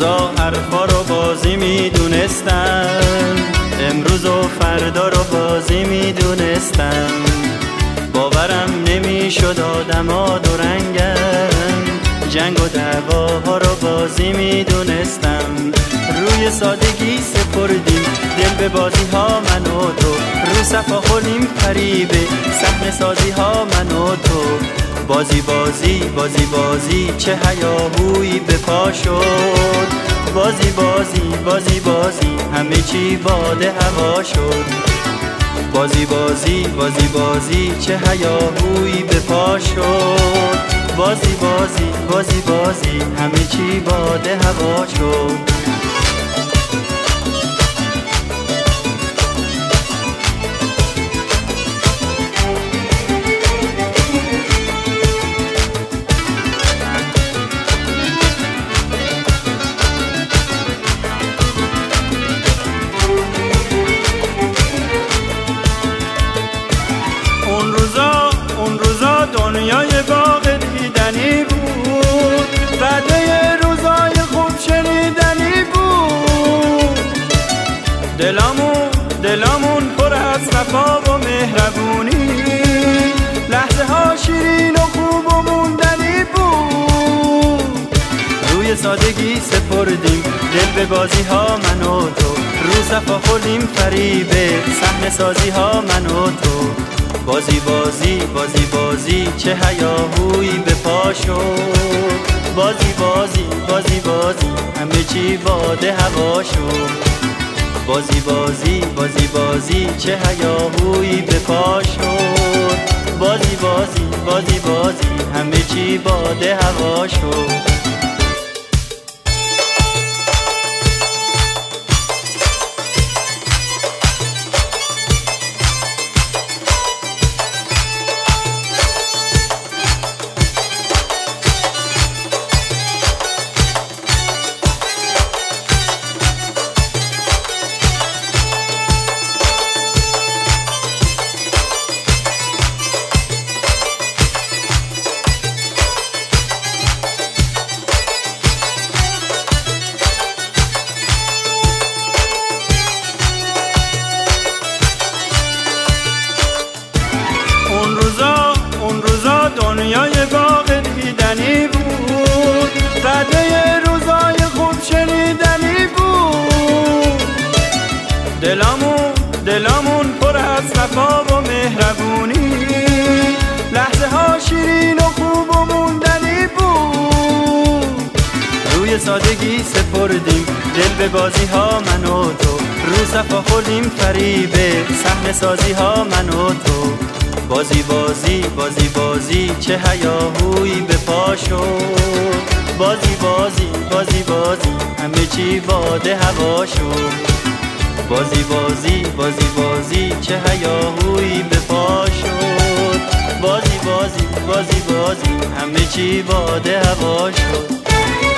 روزا حرفا رو بازی میدونستم، امروز و فردا رو بازی میدونستم. باورم نمیشد آدما دو رنگن، جنگ و دعواها رو بازی میدونستم. روی سادگی سپردیم دل به بازی ها من و تو، رو صفا خوردیم فریبه صحنه سازی ها من و تو. بازی بازی بازی بازی چه هیاهویی به پا شد، بازی بازی بازی بازی همه چی باد هوا شد. بازی بازی بازی بازی چه هیاهویی به پا شد، بازی بازی بازی بازی همه چی باد هوا شد. اون روزا دنیای باغ دیدنی بود، وعده روزای خوب شنیدنی بود. دلامون پر از وفا و مهربونی، لحظه ها شیرین و خوب و موندنی بود. روی سادگی سپردیم دل به بازی ها من و تو، رو صفا خوردیم فریبه صحنه سازی ها من و تو. بازی بازی بازی بازی چه هیاهویی به پا شد، بازی بازی بازی بازی همه چی باد هوا شد. بازی بازی بازی بازی چه هیاهویی به پا شد، بازی بازی بازی بازی همه چی باد هوا شد. اون روزا دنیای باغ دیدنی بود، وعده روزای خوب شنیدنی بود. دلامون پر از وفا و مهربونی، لحظه ها شیرین و خوب و موندنی بود. روی سادگی سپردیم دل به بازی ها من و تو، رو صفا خوردیم فریبه صحنه سازی ها من و تو. بازی بازی بازی بازی چه هیاهویی به پا شد، بازی بازی بازی بازی همه چی باد هوا شد. بازی بازی بازی بازی چه هیاهویی به پا شد، بازی بازی بازی بازی همه چی باد هوا شد.